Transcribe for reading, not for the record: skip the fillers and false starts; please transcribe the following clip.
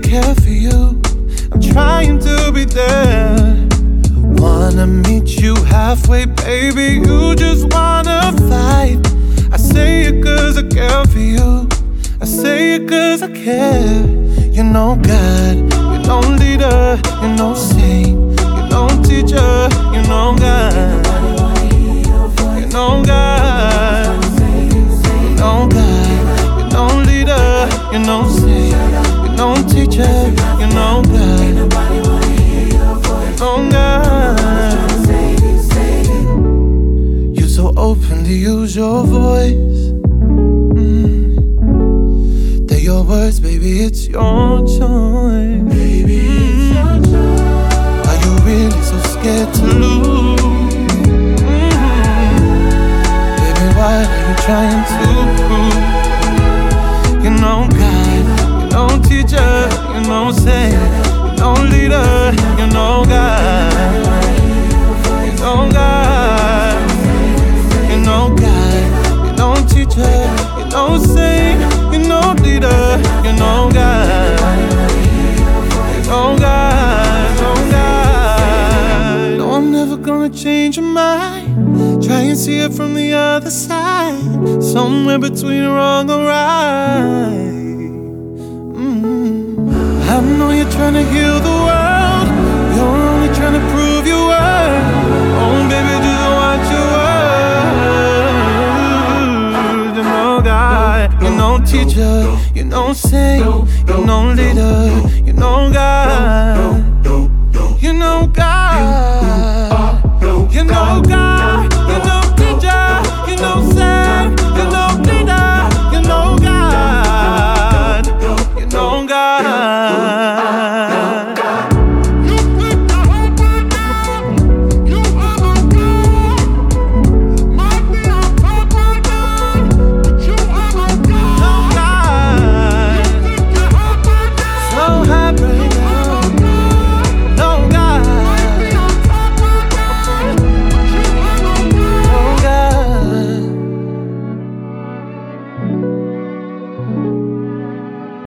care for you. I'm trying to be there. Wanna meet you halfway, baby. You just wanna fight. I say it cause I care for you. I say it cause I care. You know God, you know leader, you know saint, you know teacher, you know God. You know God, you know God, you know leader, you know saint, you know teacher, you know God. You know God. You're so open to use your voice. They're your words, baby, it's your choice. Baby, it's your choice. Are you really so scared to lose? Baby, what are you trying to prove? You know God, you know teacher, you know saint, you know leader, you know God. You know God, you know God, you know teacher, you know saint, you know leader, you know God. You know God, you know God. No, I'm never gonna change your mind. Try and see it from the other side, somewhere between wrong or right. I know you're trying to heal the world. You're only trying to prove your worth. Oh, baby, just watch your words. You know God, you know teacher, you know saint, you know leader, you know God. You know God.